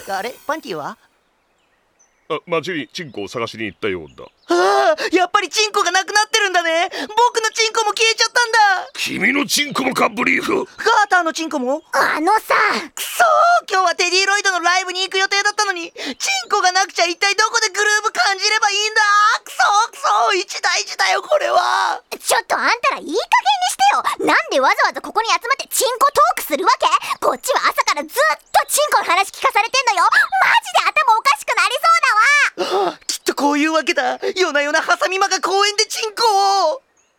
あれパンティは？ 町にチンコを探しに行ったようだ。 やっぱりチンコがなくなってるんだね。僕のチンコも消えちゃったんだ。 君のチンコもかブリーフ。 ガーターのチンコも？ あのさ、 くそー、今日はテディロイドのライブに行く予定だったのに、チンコがなくちゃ一体どこでグルーヴ感じればいいんだ。くそ一大事だよこれは。 ちょっとあんたらいい加減にしてよ。なんでわざわざここに集まってチンコトークするわけ？こっちは朝からずっとチンコの話聞かされてんのよ。マジで頭おかしくなりそうだわ。 きっとこういうわけだ。夜な夜なハサミマが公園でチンコ